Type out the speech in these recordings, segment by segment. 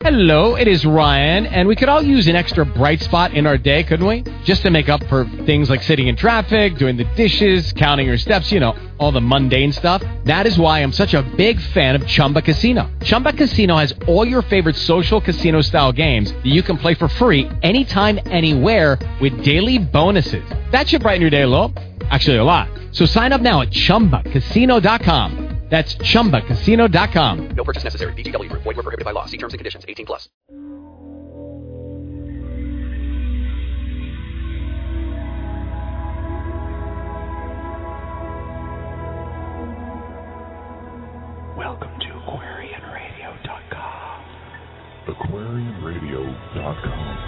Hello, it is Ryan, and we could all use an extra bright spot in our day, couldn't we? Just to make up for things like sitting in traffic, doing the dishes, counting your steps, you know, all the mundane stuff. That is why I'm such a big fan of Chumba Casino. Chumba Casino has all your favorite social casino-style games that you can play for free anytime, anywhere with daily bonuses. That should brighten your day a little. Actually, a lot. So sign up now at ChumbaCasino.com. That's ChumbaCasino.com. No purchase necessary. VGW Group. Void where prohibited by law. See terms and conditions. 18+. Welcome to AquarianRadio.com. AquarianRadio.com.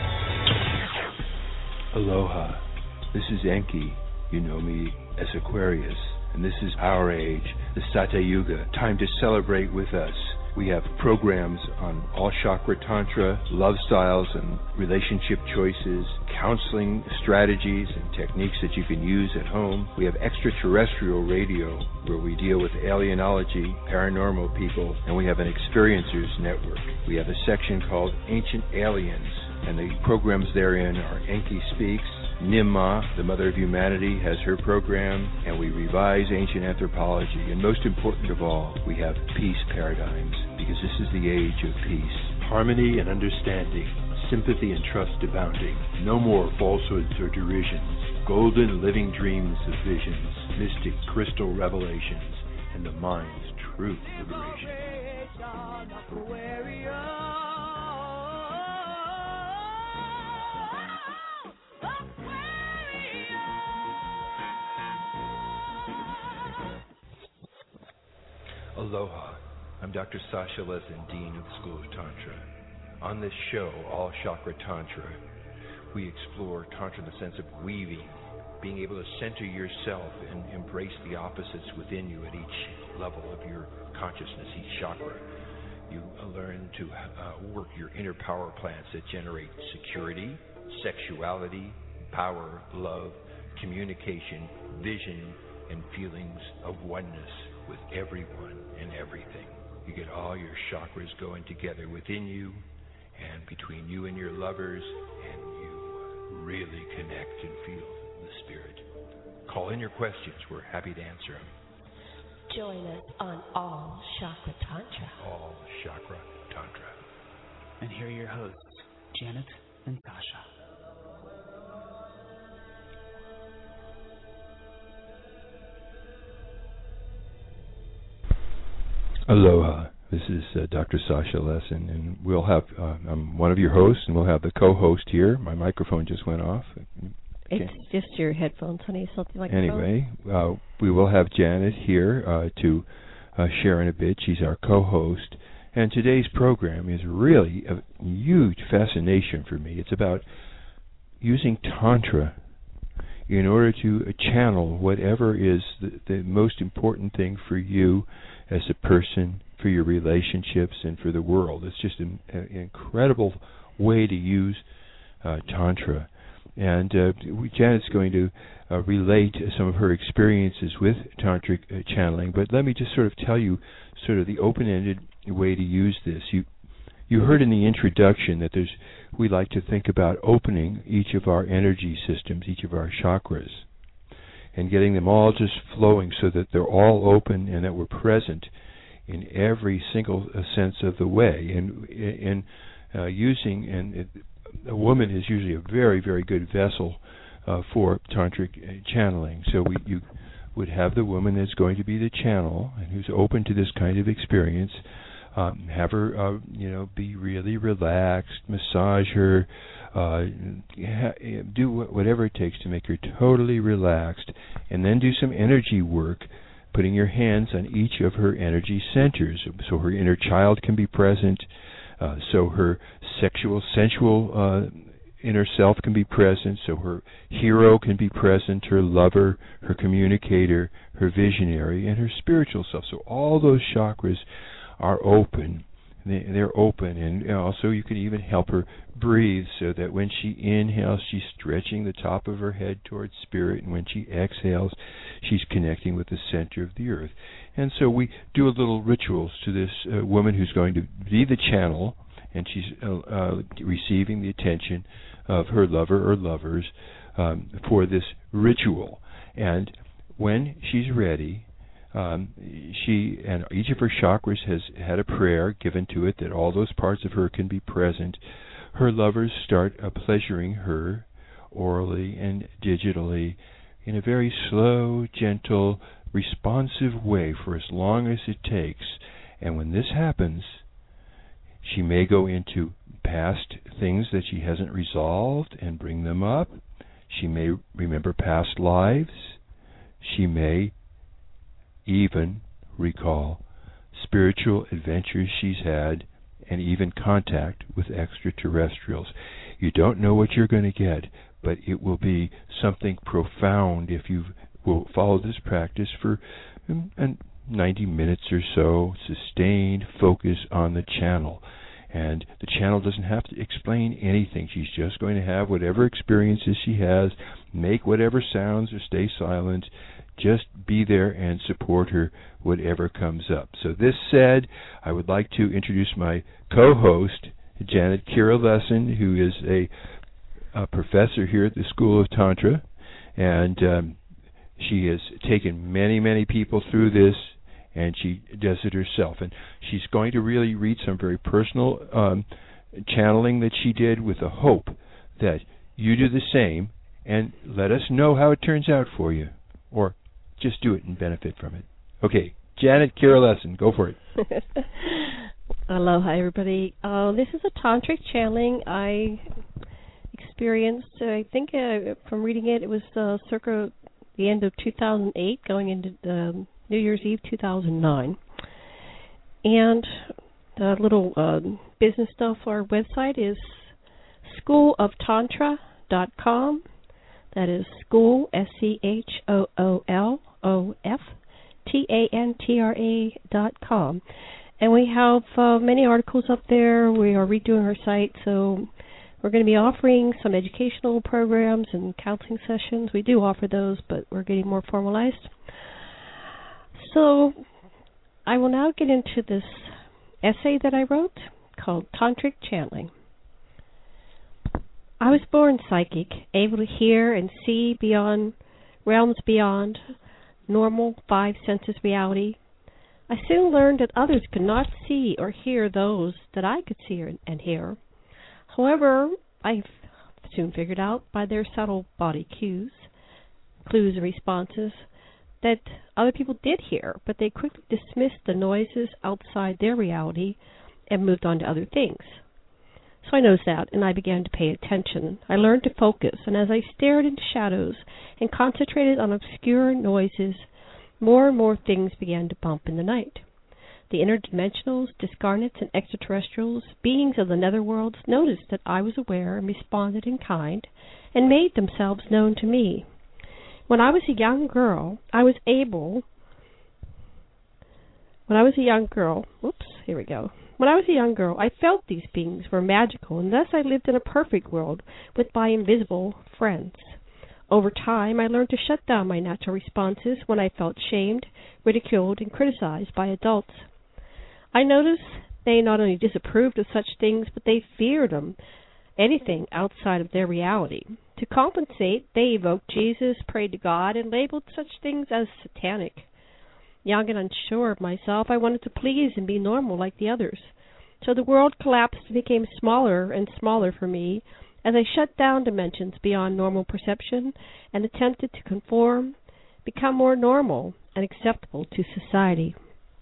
Aloha. This is Enki. You know me as Aquarius. And this is our age, the Sata Yuga, time to celebrate with us. We have programs on all chakra tantra, love styles and relationship choices, counseling strategies and techniques that you can use at home. We have extraterrestrial radio where we deal with alienology, paranormal people, and we have an experiencers network. We have a section called Ancient Aliens, and the programs therein are Enki Speaks, Nimma, the Mother of Humanity, has her program, and we revise ancient anthropology. And most important of all, we have peace paradigms, because this is the age of peace. Harmony and understanding, sympathy and trust abounding. No more falsehoods or derisions. Golden living dreams of visions, mystic crystal revelations, and the mind's true liberation. Aloha. I'm Dr. Sasha Lesin, Dean of the School of Tantra. On this show, All Chakra Tantra, we explore Tantra in the sense of weaving, being able to center yourself and embrace the opposites within you at each level of your consciousness, each chakra. You learn to work your inner power plants that generate security, sexuality, power, love, communication, vision, and feelings of oneness with everyone and everything. You get all your chakras going together within you and between you and your lovers, and you really connect and feel the spirit. Call in your questions. We're happy to answer them. Join us on All Chakra Tantra. All Chakra Tantra. And here are your hosts, Janet and Sasha. Aloha. This is Dr. Sasha Lesin, and we'll have, I'm one of your hosts, and we'll have the co-host here. My microphone just went off. It's just your headphones, honey, something like that. Anyway, we will have Janet here to share in a bit. She's our co-host. And today's program is really a huge fascination for me. It's about using Tantra in order to channel whatever is the most important thing for you as a person, for your relationships, and for the world. It's just an incredible way to use Tantra. And Janet's going to relate some of her experiences with Tantric channeling, but let me just sort of tell you sort of the open-ended way to use this. You heard in the introduction that we like to think about opening each of our energy systems, each of our chakras, and getting them all just flowing so that they're all open and that we're present in every single sense of the way. And a woman is usually a very, very good vessel for tantric channeling. So you would have the woman that's going to be the channel and who's open to this kind of experience. Have her, be really relaxed, massage her, do whatever it takes to make her totally relaxed, and then do some energy work, putting your hands on each of her energy centers, so her inner child can be present, so her sensual inner self can be present, so her hero can be present, her lover, her communicator, her visionary, and her spiritual self. So all those chakras are open. They're open, and also you can even help her breathe so that when she inhales, she's stretching the top of her head towards spirit, and when she exhales, she's connecting with the center of the earth. And so we do a little rituals to this woman who's going to be the channel, and she's receiving the attention of her lover or lovers for this ritual. And when she's ready, she and each of her chakras has had a prayer given to it that all those parts of her can be present. Her lovers start pleasuring her orally and digitally in a very slow, gentle, responsive way for as long as it takes. And when this happens, she may go into past things that she hasn't resolved and bring them up. She may remember past lives. She may even recall spiritual adventures she's had and even contact with extraterrestrials. You don't know what you're going to get, but it will be something profound if you will follow this practice for 90 minutes or so, sustained focus on the channel. And the channel doesn't have to explain anything. She's just going to have whatever experiences she has, make whatever sounds or stay silent, just be there and support her whatever comes up. So this said, I would like to introduce my co-host, Janet Kira-Lessin, who is a professor here at the School of Tantra, and she has taken many, many people through this, and she does it herself. And she's going to really read some very personal channeling that she did with the hope that you do the same and let us know how it turns out for you, or just do it and benefit from it. Okay, Janet Kira-Lessin, go for it. Aloha, everybody. This is a tantric channeling I experienced. I think from reading it, it was circa the end of 2008, going into New Year's Eve 2009. And the little business stuff, our website is schooloftantra.com. That is school, SCHOOLOFTANTRA.com. And we have many articles up there. We are redoing our site, so we're going to be offering some educational programs and counseling sessions. We do offer those, but we're getting more formalized. So I will now get into this essay that I wrote called Tantric Channeling. I was born psychic, able to hear and see beyond realms beyond normal five senses reality. I soon learned that others could not see or hear those that I could see and hear. However, I soon figured out by their subtle body clues and responses, that other people did hear, but they quickly dismissed the noises outside their reality and moved on to other things. So I noticed that, and I began to pay attention. I learned to focus, and as I stared into shadows and concentrated on obscure noises, more and more things began to bump in the night. The interdimensionals, discarnates, and extraterrestrials, beings of the netherworlds, noticed that I was aware and responded in kind, and made themselves known to me. When I was a young girl, I felt these beings were magical, and thus I lived in a perfect world with my invisible friends. Over time, I learned to shut down my natural responses when I felt shamed, ridiculed, and criticized by adults. I noticed they not only disapproved of such things, but they feared them, anything outside of their reality. To compensate, they evoked Jesus, prayed to God, and labeled such things as satanic. Young and unsure of myself, I wanted to please and be normal like the others. So the world collapsed and became smaller and smaller for me as I shut down dimensions beyond normal perception and attempted to conform, become more normal and acceptable to society.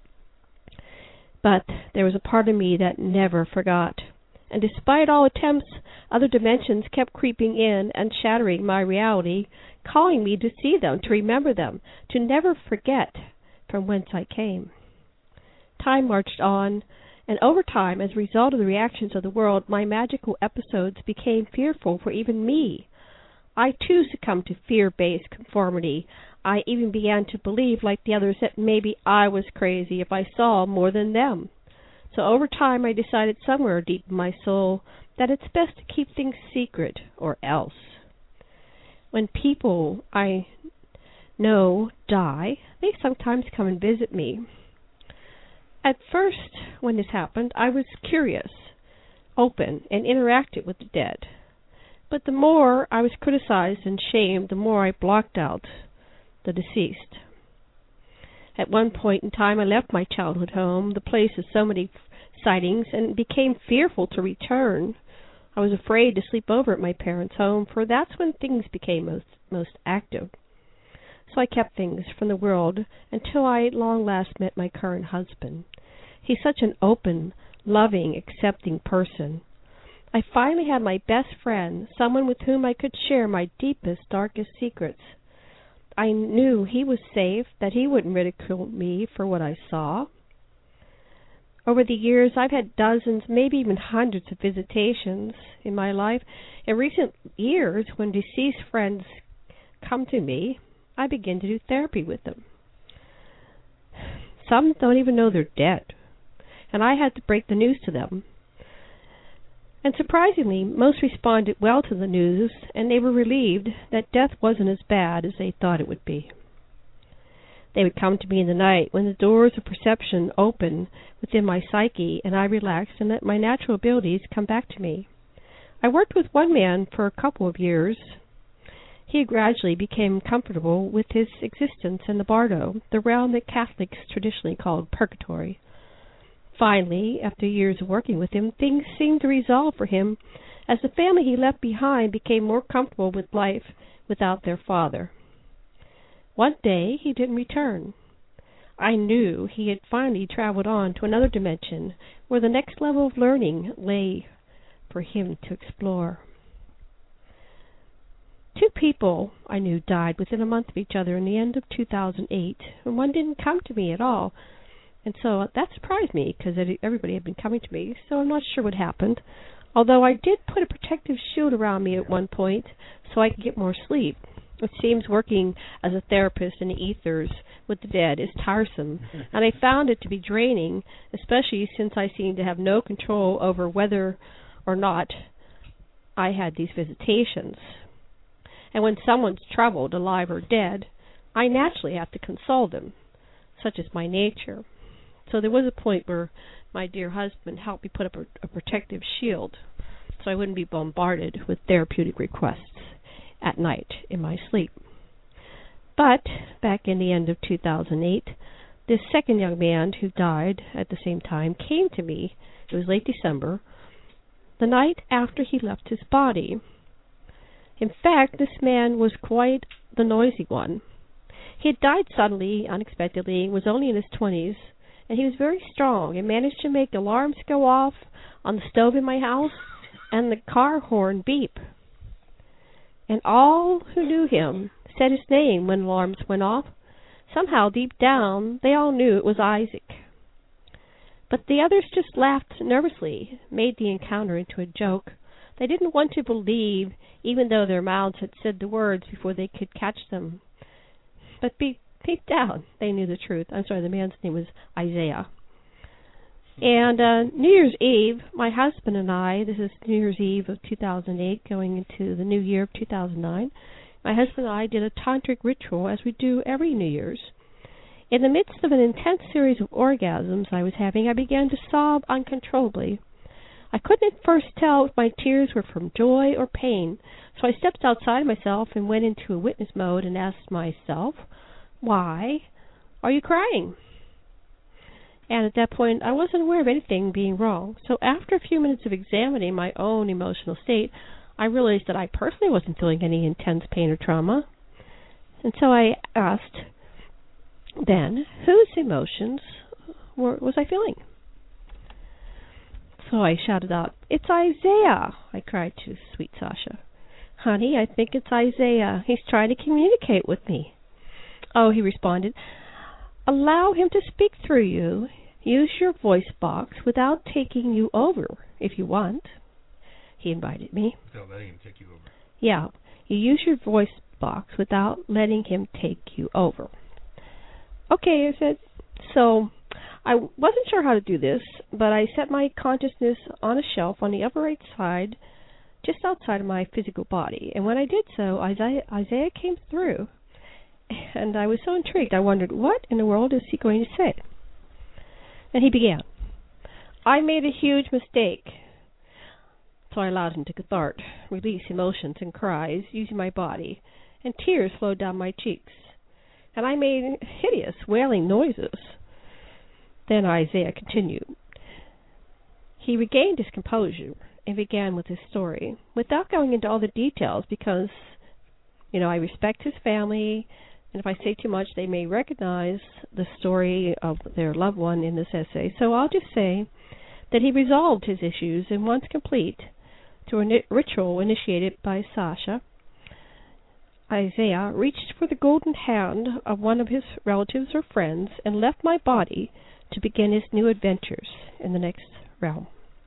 But there was a part of me that never forgot. And despite all attempts, other dimensions kept creeping in and shattering my reality, calling me to see them, to remember them, to never forget from whence I came. Time marched on, and over time, as a result of the reactions of the world, my magical episodes became fearful for even me. I too succumbed to fear-based conformity. I even began to believe, like the others, that maybe I was crazy if I saw more than them. So over time, I decided somewhere deep in my soul that it's best to keep things secret, or else. When people I know die, they sometimes come and visit me. At first, when this happened, I was curious. open and interacted with the dead. But the more I was criticized and shamed, the more I blocked out the deceased. At one point in time, I left my childhood home, the place of so many sightings, and became fearful to return. I was afraid to sleep over at my parents' home, for that's when things became most active. So I kept things from the world until I at long last met my current husband. He's such an open, loving, accepting person. I finally had my best friend, someone with whom I could share my deepest, darkest secrets. I knew he was safe, that he wouldn't ridicule me for what I saw. Over the years, I've had dozens, maybe even hundreds of visitations in my life. In recent years, when deceased friends come to me, I begin to do therapy with them. Some don't even know they're dead, and I had to break the news to them. And surprisingly, most responded well to the news, and they were relieved that death wasn't as bad as they thought it would be. They would come to me in the night when the doors of perception open within my psyche, and I relaxed and let my natural abilities come back to me. I worked with one man for a couple of years. He gradually became comfortable with his existence in the bardo, the realm that Catholics traditionally called purgatory. Finally, after years of working with him, things seemed to resolve for him as the family he left behind became more comfortable with life without their father. One day, he didn't return. I knew he had finally traveled on to another dimension where the next level of learning lay for him to explore. 2 people I knew died within a month of each other in the end of 2008, and one didn't come to me at all. And so that surprised me because everybody had been coming to me, so I'm not sure what happened. Although I did put a protective shield around me at one point so I could get more sleep. It seems working as a therapist in the ethers with the dead is tiresome, and I found it to be draining, especially since I seem to have no control over whether or not I had these visitations. And when someone's troubled, alive or dead, I naturally have to console them. Such is my nature. So there was a point where my dear husband helped me put up a protective shield so I wouldn't be bombarded with therapeutic requests at night in my sleep. But back in the end of 2008, this second young man who died at the same time came to me. It was late December, the night after he left his body. In fact, this man was quite the noisy one. He had died suddenly, unexpectedly, was only in his 20s, and he was very strong and managed to make alarms go off on the stove in my house and the car horn beep. And all who knew him said his name when alarms went off. Somehow, deep down, they all knew it was Isaac. But the others just laughed nervously, made the encounter into a joke. They didn't want to believe, even though their mouths had said the words before they could catch them. But deep down, they knew the truth. I'm sorry, the man's name was Isaiah. And New Year's Eve, my husband and I, this is New Year's Eve of 2008, going into the new year of 2009, my husband and I did a tantric ritual as we do every New Year's. In the midst of an intense series of orgasms I was having, I began to sob uncontrollably. I couldn't at first tell if my tears were from joy or pain, so I stepped outside myself and went into a witness mode and asked myself, "Why are you crying?" And at that point, I wasn't aware of anything being wrong. So after a few minutes of examining my own emotional state, I realized that I personally wasn't feeling any intense pain or trauma. And so I asked, then, whose emotions was I feeling? So I shouted out, "It's Isaiah!" I cried to sweet Sasha. "Honey, I think it's Isaiah. He's trying to communicate with me." "Oh," he responded, "allow him to speak through you. Use your voice box without taking you over, if you want." He invited me. Without letting him take you over. Yeah, you use your voice box without letting him take you over. Okay, I said. So I wasn't sure how to do this, but I set my consciousness on a shelf on the upper right side, just outside of my physical body. And when I did so, Isaiah came through. And I was so intrigued, I wondered, what in the world is he going to say? And he began, "I made a huge mistake. So I allowed him to cathartic, release emotions and cries using my body, and tears flowed down my cheeks. And I made hideous wailing noises. Then Isaiah continued. He regained his composure and began with his story, without going into all the details because, I respect his family, and if I say too much, they may recognize the story of their loved one in this essay. So I'll just say that he resolved his issues, and once complete, through a ritual initiated by Sasha, Isaiah reached for the golden hand of one of his relatives or friends and left my body to begin his new adventures in the next realm.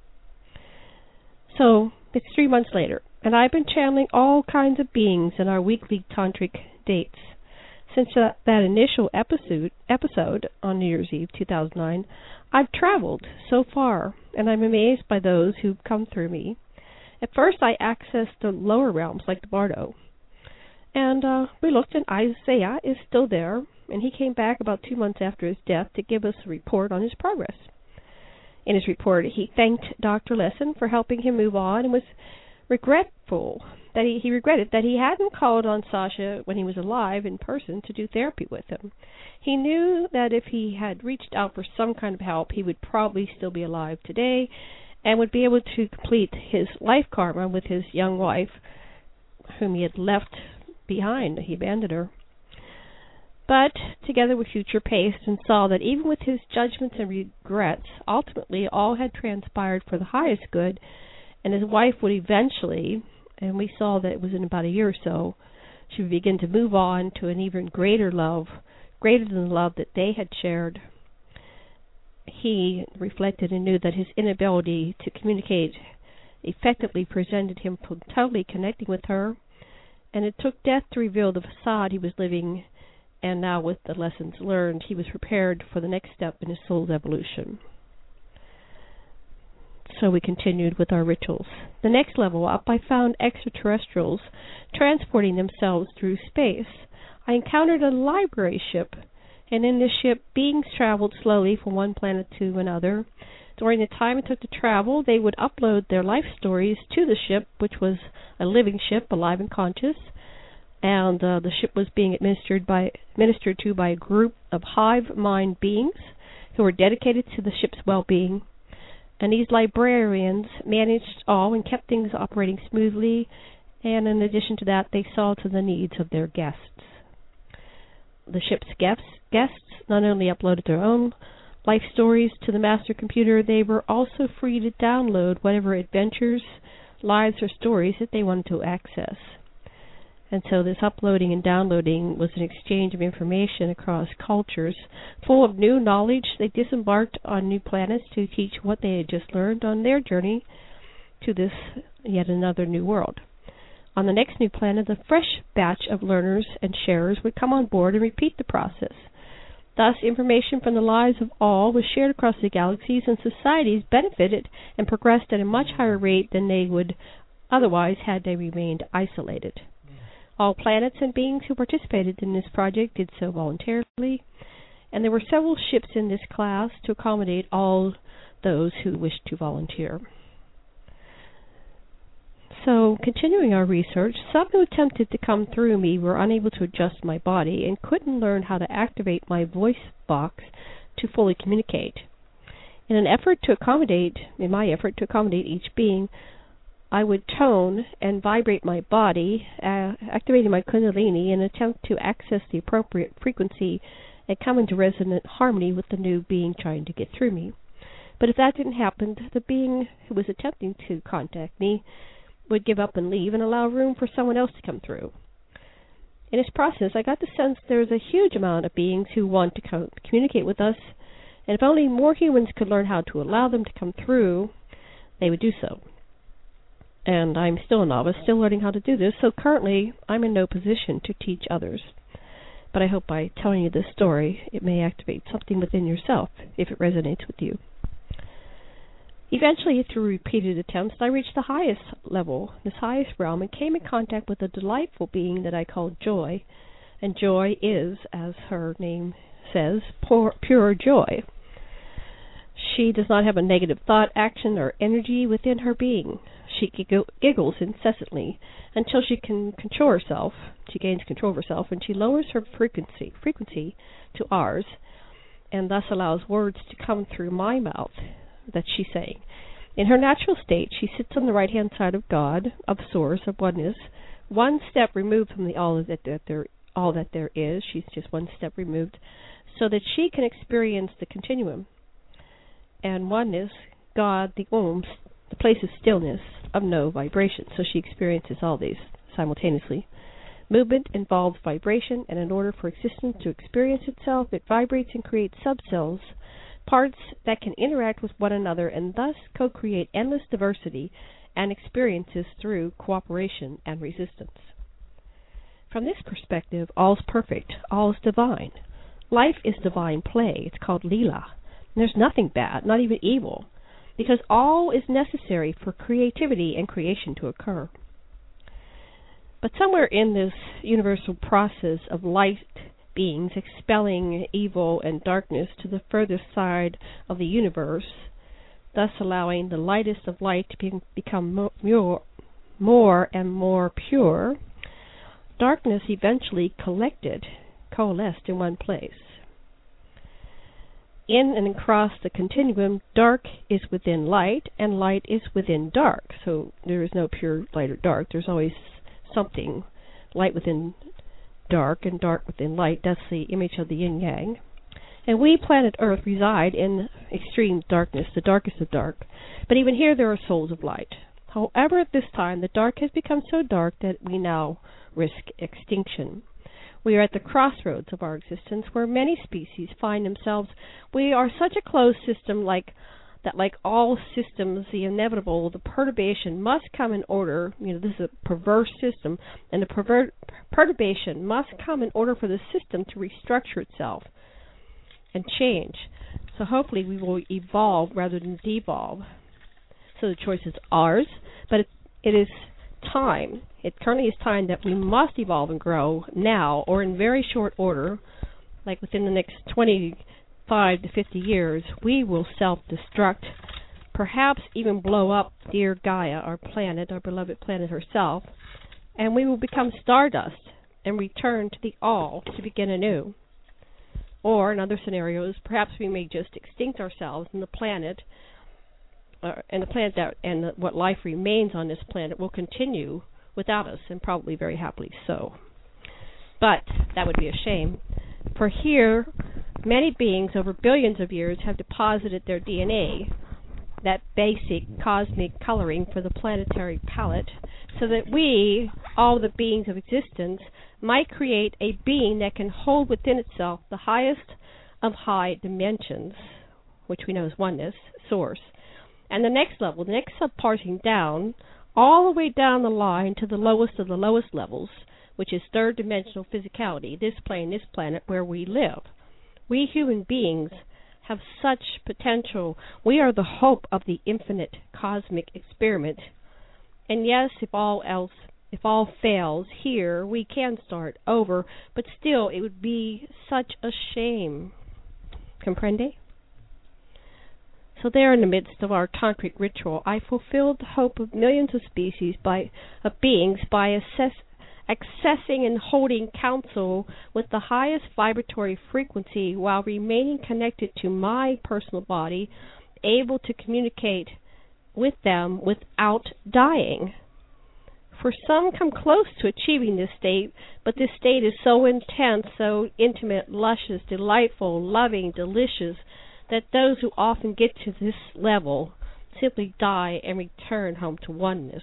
So, it's 3 months later, and I've been channeling all kinds of beings in our weekly tantric dates. Since that initial episode on New Year's Eve 2009, I've traveled so far, and I'm amazed by those who've come through me. At first, I accessed the lower realms like the Bardo, and we looked, and Isaiah is still there, and he came back about 2 months after his death to give us a report on his progress. In his report, he thanked Dr. Lesson for helping him move on and was regretful that he regretted that he hadn't called on Sasha when he was alive in person to do therapy with him. He knew that if he had reached out for some kind of help, he would probably still be alive today and would be able to complete his life karma with his young wife, whom he had left behind. He abandoned her. But, together with future paced, and saw that even with his judgments and regrets, ultimately all had transpired for the highest good, and his wife would eventually, and we saw that it was in about a year or so, she would begin to move on to an even greater love, greater than the love that they had shared. He reflected and knew that his inability to communicate effectively prevented him from totally connecting with her, and it took death to reveal the facade he was living. And now, with the lessons learned, he was prepared for the next step in his soul's evolution. So we continued with our rituals. The next level up, I found extraterrestrials transporting themselves through space. I encountered a library ship, and in this ship, beings traveled slowly from one planet to another. During the time it took to travel, they would upload their life stories to the ship, which was a living ship, alive and conscious. And the ship was being administered to by a group of hive mind beings who were dedicated to the ship's well-being. And these librarians managed all and kept things operating smoothly, and in addition to that, they saw to the needs of their guests. The ship's guests not only uploaded their own life stories to the master computer, they were also free to download whatever adventures, lives, or stories that they wanted to access. And so this uploading and downloading was an exchange of information across cultures. Full of new knowledge, they disembarked on new planets to teach what they had just learned on their journey to this yet another new world. On the next new planet, a fresh batch of learners and sharers would come on board and repeat the process. Thus, information from the lives of all was shared across the galaxies, and societies benefited and progressed at a much higher rate than they would otherwise had they remained isolated. All planets and beings who participated in this project did so voluntarily, and there were several ships in this class to accommodate all those who wished to volunteer. So, continuing our research, some who attempted to come through me were unable to adjust my body and couldn't learn how to activate my voice box to fully communicate. In my effort to accommodate each being, I would tone and vibrate my body, activating my kundalini in an attempt to access the appropriate frequency and come into resonant harmony with the new being trying to get through me. But if that didn't happen, the being who was attempting to contact me would give up and leave and allow room for someone else to come through. In this process, I got the sense there's a huge amount of beings who want to communicate with us, and if only more humans could learn how to allow them to come through, they would do so. And I'm still a novice, still learning how to do this, so currently I'm in no position to teach others. But I hope by telling you this story, it may activate something within yourself, if it resonates with you. Eventually, through repeated attempts, I reached the highest level, this highest realm, and came in contact with a delightful being that I called Joy. And Joy is, as her name says, pure joy. She does not have a negative thought, action, or energy within her being. She giggles incessantly until she can control herself. She gains control of herself, and she lowers her frequency to ours, and thus allows words to come through my mouth that she's saying. In her natural state, she sits on the right-hand side of God, of Source, of oneness, one step removed from the all that there is. She's just one step removed, so that she can experience the continuum and oneness, God, the the place of stillness, of no vibration. So she experiences all these simultaneously. Movement involves vibration, and in order for existence to experience itself, it vibrates and creates subcells, parts that can interact with one another and thus co-create endless diversity and experiences through cooperation and resistance. From this perspective, all's perfect, all's divine. Life is divine play. It's called Leela. And there's nothing bad, not even evil, because all is necessary for creativity and creation to occur. But somewhere in this universal process of light beings expelling evil and darkness to the furthest side of the universe, thus allowing the lightest of light to become more and more pure, darkness eventually coalesced in one place. In and across the continuum, dark is within light, and light is within dark. So there is no pure light or dark. There's always something, light within dark and dark within light. That's the image of the yin-yang. And we, planet Earth, reside in extreme darkness, the darkest of dark. But even here there are souls of light. However, at this time, the dark has become so dark that we now risk extinction. We are at the crossroads of our existence where many species find themselves. We are such a closed system like all systems, the inevitable, the perturbation must come in order. This is a perverse system, and the perturbation must come in order for the system to restructure itself and change. So hopefully we will evolve rather than devolve. So the choice is ours, but it is time. It currently is time that we must evolve and grow now, or in very short order, like within the next 25 to 50 years, we will self-destruct, perhaps even blow up dear Gaia, our planet, our beloved planet herself, and we will become stardust and return to the all to begin anew. Or, in other scenarios, perhaps we may just extinct ourselves and the planet, and what life remains on this planet will continue without us, and probably very happily so. But that would be a shame. For here, many beings over billions of years have deposited their DNA, that basic cosmic coloring for the planetary palette, so that we, all the beings of existence, might create a being that can hold within itself the highest of high dimensions, which we know is oneness, source, and the next level, the next subparting down, all the way down the line to the lowest of the lowest levels, which is third-dimensional physicality, this plane, this planet where we live. We human beings have such potential. We are the hope of the infinite cosmic experiment. And yes, if all fails here, we can start over, but still it would be such a shame. Comprende? So there in the midst of our tantric ritual, I fulfilled the hope of millions of beings by accessing and holding counsel with the highest vibratory frequency while remaining connected to my personal body, able to communicate with them without dying. For some come close to achieving this state, but this state is so intense, so intimate, luscious, delightful, loving, delicious, that those who often get to this level simply die and return home to oneness.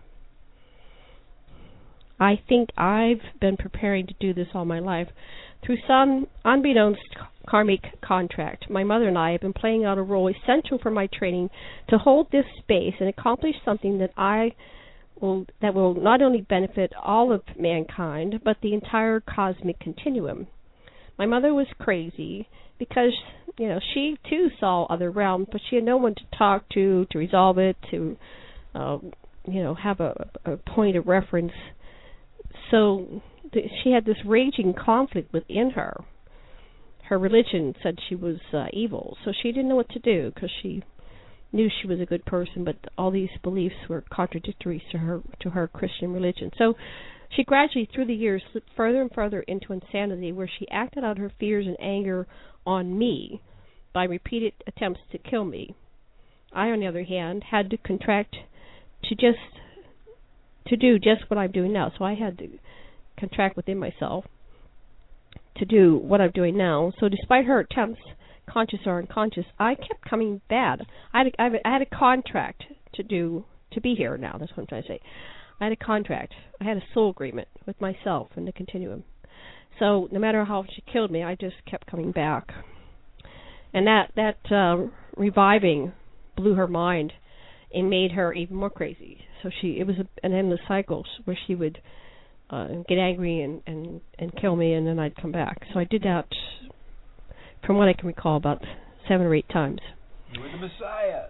I think I've been preparing to do this all my life. Through some unbeknownst karmic contract, my mother and I have been playing out a role essential for my training to hold this space and accomplish something that will not only benefit all of mankind, but the entire cosmic continuum. My mother was crazy because, she too saw other realms, but she had no one to talk to resolve it, to, have a point of reference. So she had this raging conflict within her. her religion said she was evil, so she didn't know what to do because she knew she was a good person, but all these beliefs were contradictory to her Christian religion. So she gradually, through the years, slipped further and further into insanity, where she acted out her fears and anger on me by repeated attempts to kill me. I, on the other hand, had to contract to do just what I'm doing now. So I had to contract within myself to do what I'm doing now. So despite her attempts, conscious or unconscious, I kept coming bad. I had a contract to be here now. That's what I'm trying to say. I had a contract. I had a soul agreement with myself in the continuum. So no matter how she killed me, I just kept coming back. And that reviving blew her mind and made her even more crazy. So it was an endless cycle where she would get angry and kill me, and then I'd come back. So I did that, from what I can recall, about 7 or 8 times. You were the Messiah.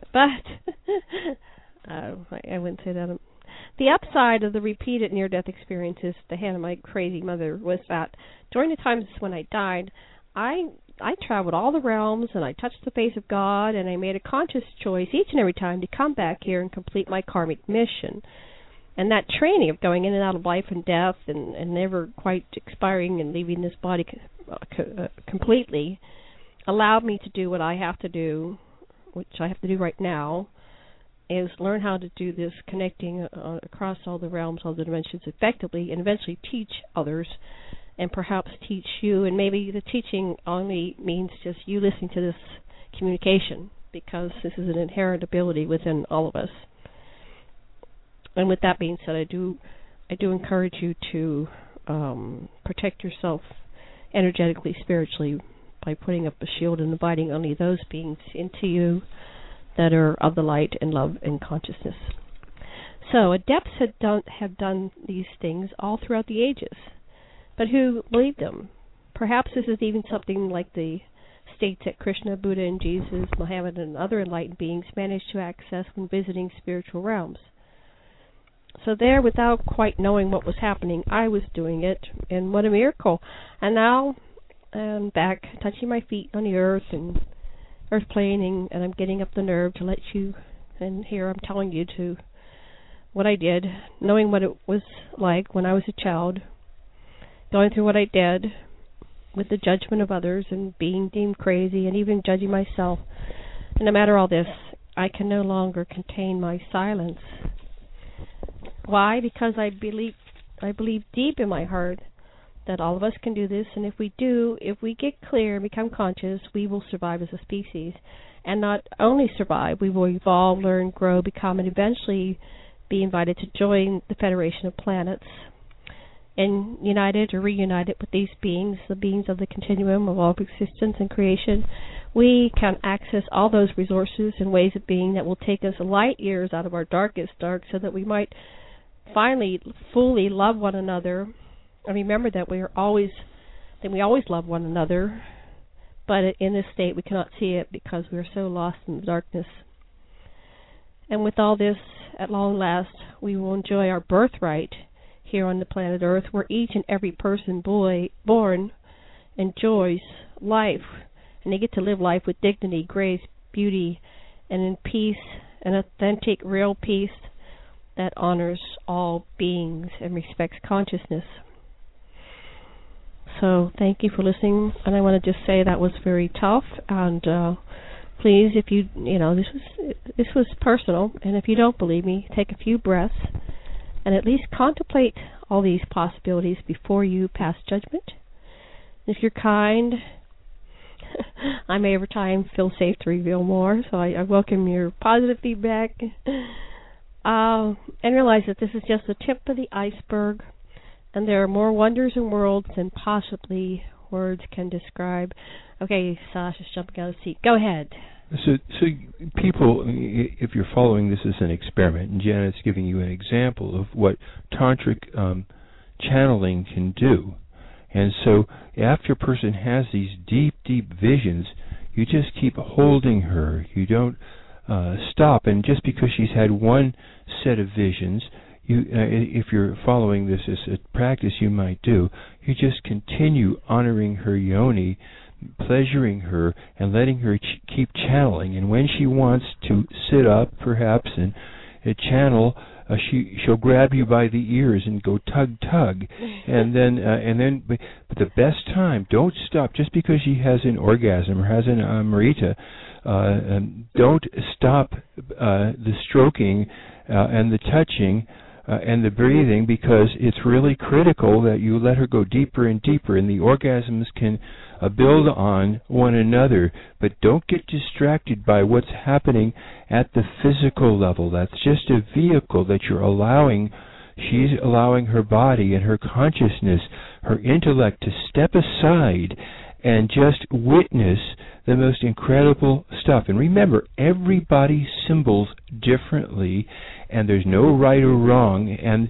But I wouldn't say that. The upside of the repeated near-death experiences at the hand of my crazy mother was that during the times when I died, I traveled all the realms, and I touched the face of God, and I made a conscious choice each and every time to come back here and complete my karmic mission. And that training of going in and out of life and death and never quite expiring and leaving this body completely allowed me to do what I have to do, which I have to do right now, is learn how to do this connecting across all the realms, all the dimensions effectively, and eventually teach others, and perhaps teach you. And maybe the teaching only means just you listening to this communication, because this is an inherent ability within all of us. And with that being said, I do encourage you to protect yourself energetically, spiritually, by putting up a shield and inviting only those beings into you that are of the light and love and consciousness. So adepts have done these things all throughout the ages, but who believed them? Perhaps this is even something like the states that Krishna, Buddha, and Jesus, Muhammad, and other enlightened beings managed to access when visiting spiritual realms. So there, without quite knowing what was happening, I was doing it, and what a miracle. And now I'm back, touching my feet on the earth and earth planing, and I'm getting up the nerve to let you, and here I'm telling you to what I did, knowing what it was like when I was a child, going through what I did with the judgment of others and being deemed crazy and even judging myself. And no matter all this, I can no longer contain my silence. Why? Because I believe deep in my heart that all of us can do this, and if we get clear and become conscious, we will survive as a species. And not only survive, we will evolve, learn, grow, become, and eventually be invited to join the Federation of Planets and united or reunited with these beings, the beings of the continuum of all of existence and creation. We can access all those resources and ways of being that will take us light years out of our darkest dark, so that we might finally fully love one another. And remember that we always love one another, but in this state we cannot see it because we are so lost in the darkness. And with all this, at long last, we will enjoy our birthright here on the planet Earth, where each and every person born enjoys life, and they get to live life with dignity, grace, beauty, and in peace, an authentic, real peace that honors all beings and respects consciousness. So thank you for listening, and I want to just say that was very tough, and please, if this was personal, and if you don't believe me, take a few breaths and at least contemplate all these possibilities before you pass judgment. If you're kind, I may over time feel safe to reveal more, so I welcome your positive feedback, and realize that this is just the tip of the iceberg, and there are more wonders and worlds than possibly words can describe. Okay, Sasha's jumping out of the seat. Go ahead. So people, if you're following this as an experiment, and Janet's giving you an example of what tantric channeling can do. And so after a person has these deep, deep visions, you just keep holding her. You don't stop. And just because she's had one set of visions, if you're following this as a practice you might do, you just continue honoring her yoni pleasuring her and letting her keep channeling. And when she wants to sit up, perhaps, and channel, she'll grab you by the ears and go tug, and then. But the best time, don't stop just because she has an orgasm or has an Amrita. Don't stop the stroking and the touching and the breathing, because it's really critical that you let her go deeper and deeper, and the orgasms can build on one another. But don't get distracted by what's happening at the physical level. That's just a vehicle that you're allowing. She's allowing her body and her consciousness, her intellect, to step aside and just witness the most incredible stuff. And remember, everybody symbols differently, and there's no right or wrong. And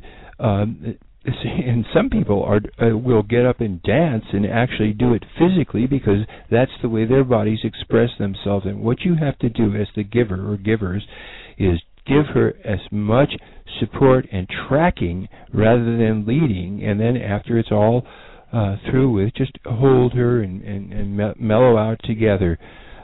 some people will get up and dance and actually do it physically, because that's the way their bodies express themselves. And what you have to do as the giver or givers is give her as much support and tracking rather than leading. And then after it's all through with, just hold her and mellow out together.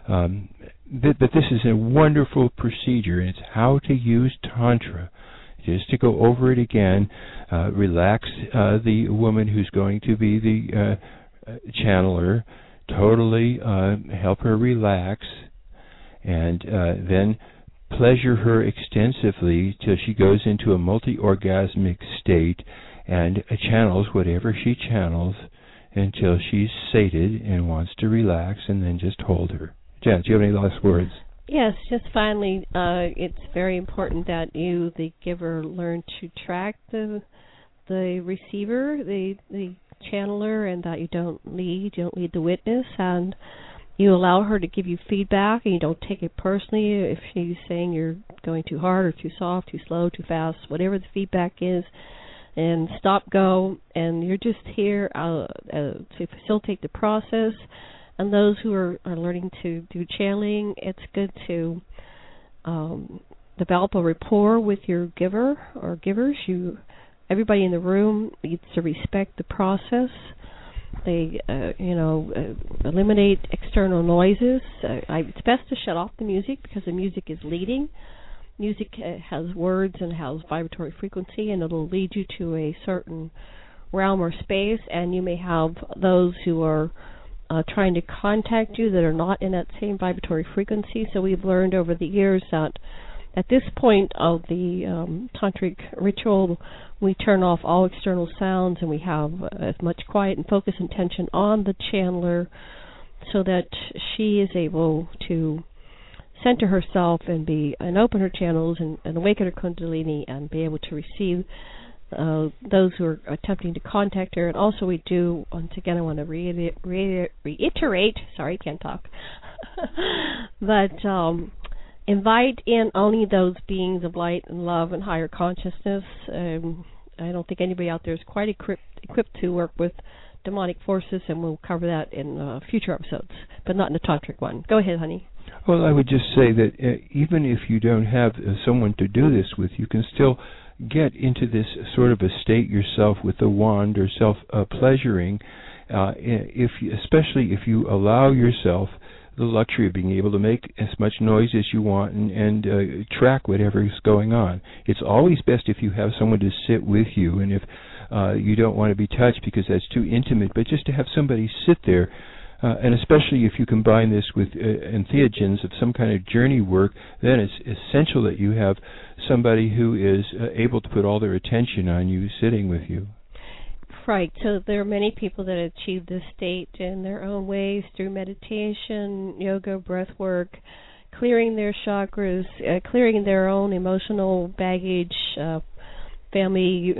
But this is a wonderful procedure, and it's how to use Tantra. Just to go over it again, relax the woman who's going to be the channeler, totally help her relax, and then pleasure her extensively till she goes into a multi-orgasmic state, and channels whatever she channels until she's sated and wants to relax, and then just hold her. Janet, do you have any last words? Yes, just finally, it's very important that you, the giver, learn to track the receiver, the channeler, and that you don't lead the witness, and you allow her to give you feedback, and you don't take it personally if she's saying you're going too hard or too soft, too slow, too fast, whatever the feedback is. And stop, go, and you're just here to facilitate the process. And those who are learning to do channeling, it's good to develop a rapport with your giver or givers. Everybody in the room needs to respect the process. They, eliminate external noises. It's best to shut off the music, because the music is leading. Music has words and has vibratory frequency, and it'll lead you to a certain realm or space, and you may have those who are trying to contact you that are not in that same vibratory frequency. So we've learned over the years that at this point of the tantric ritual, we turn off all external sounds, and we have as much quiet and focus and tension on the channeler so that she is able to center herself and open her channels and awaken her kundalini and be able to receive those who are attempting to contact her. And also we do, once again, I want to reiterate, sorry, can't talk, but invite in only those beings of light and love and higher consciousness. I don't think anybody out there is quite equipped to work with demonic forces, and we'll cover that in future episodes, but not in the tantric one. Go ahead, honey. Well, I would just say that even if you don't have someone to do this with, you can still get into this sort of a state yourself with the wand or self-pleasuring, especially if you allow yourself the luxury of being able to make as much noise as you want and track whatever is going on. It's always best if you have someone to sit with you, and if you don't want to be touched because that's too intimate, but just to have somebody sit there. And especially if you combine this with entheogens of some kind of journey work, then it's essential that you have somebody who is able to put all their attention on you sitting with you. Right. So there are many people that achieve this state in their own ways through meditation, yoga, breath work, clearing their chakras, clearing their own emotional baggage, family,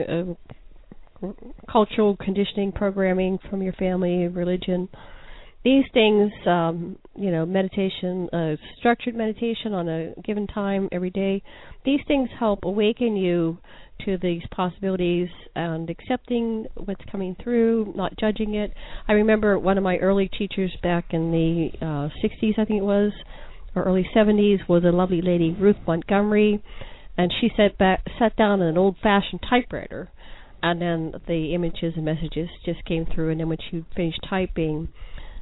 cultural conditioning, programming from your family, religion. These things, meditation, structured meditation on a given time every day, these things help awaken you to these possibilities and accepting what's coming through, not judging it. I remember one of my early teachers back in the 60s, I think it was, or early 70s, was a lovely lady, Ruth Montgomery, and she sat down on an old-fashioned typewriter, and then the images and messages just came through, and then when she finished typing,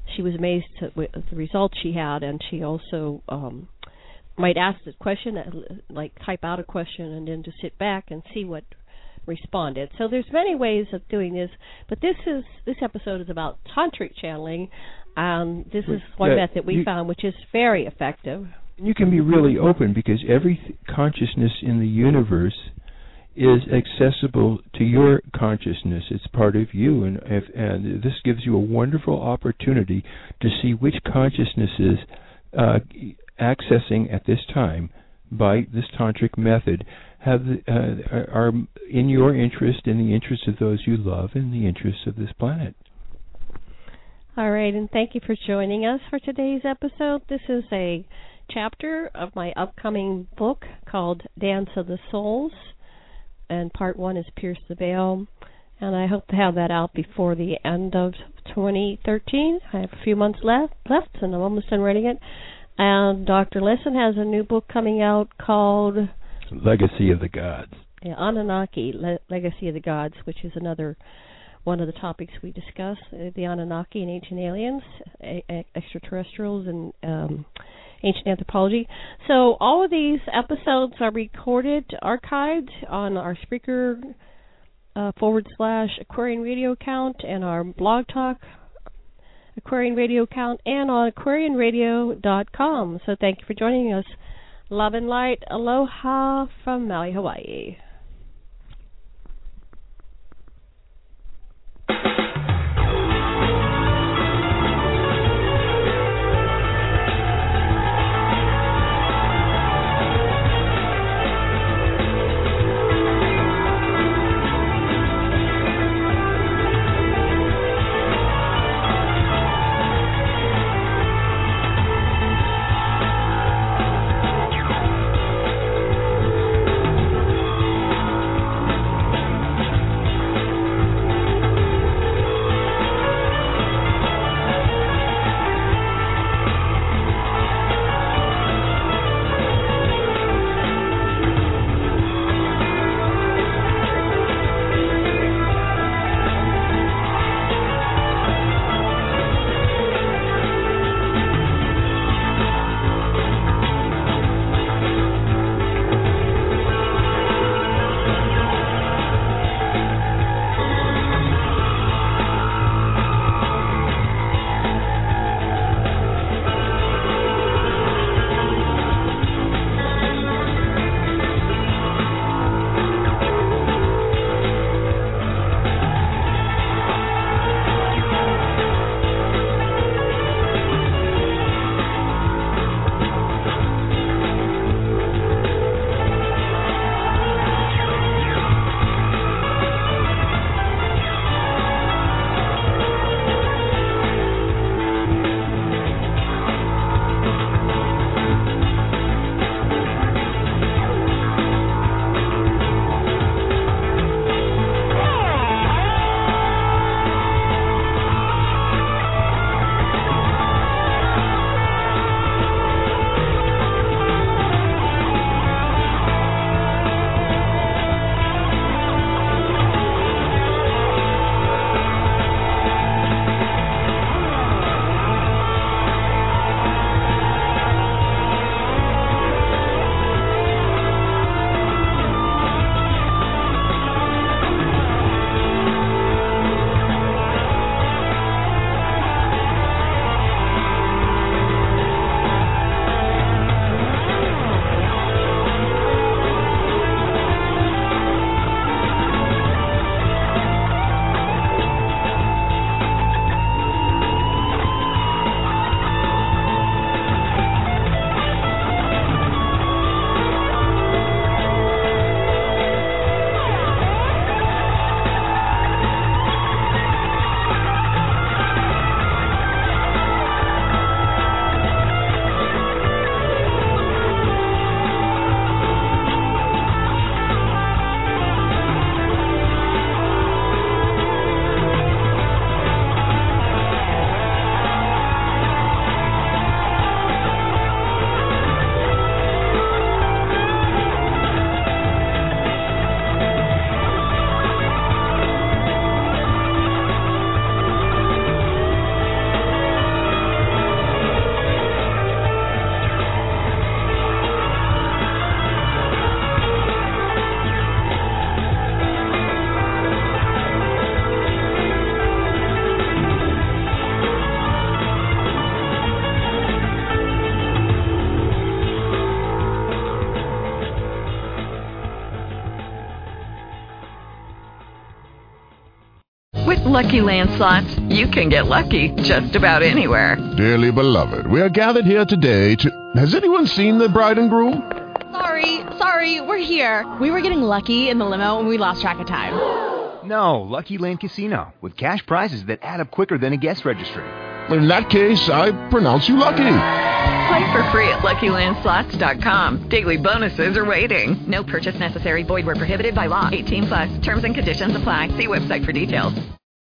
she was amazed at the results she had, and she also might ask the question, like type out a question, and then just sit back and see what responded. So there's many ways of doing this, but this episode is about tantric channeling, and this is one method we found which is very effective. You can be really open because every consciousness in the universe is accessible to your consciousness. It's part of you, and this gives you a wonderful opportunity to see which consciousnesses accessing at this time by this tantric method are in your interest, in the interest of those you love, in the interest of this planet. All right, and thank you for joining us for today's episode. This is a chapter of my upcoming book called Dance of the Souls, and part 1 is Pierce the Veil, and I hope to have that out before the end of 2013. I have a few months left, and I'm almost done writing it. And Dr. Lesson has a new book coming out called Legacy of the Gods. Yeah, Anunnaki, Legacy of the Gods, which is another one of the topics we discuss, the Anunnaki and ancient aliens, extraterrestrials, and ancient anthropology. So all of these episodes are recorded, archived on our Spreaker /Aquarian Radio account and our Blog Talk Aquarian Radio account and on aquarianradio.com. So thank you for joining us. Love and light. Aloha from Maui, Hawaii. With Lucky Land Slots, you can get lucky just about anywhere. Dearly beloved, we are gathered here today to... Has anyone seen the bride and groom? Sorry, we're here. We were getting lucky in the limo and we lost track of time. No, Lucky Land Casino, with cash prizes that add up quicker than a guest registry. In that case, I pronounce you lucky. Play for free at LuckyLandSlots.com. Daily bonuses are waiting. No purchase necessary. Void where prohibited by law. 18+. Terms and conditions apply. See website for details.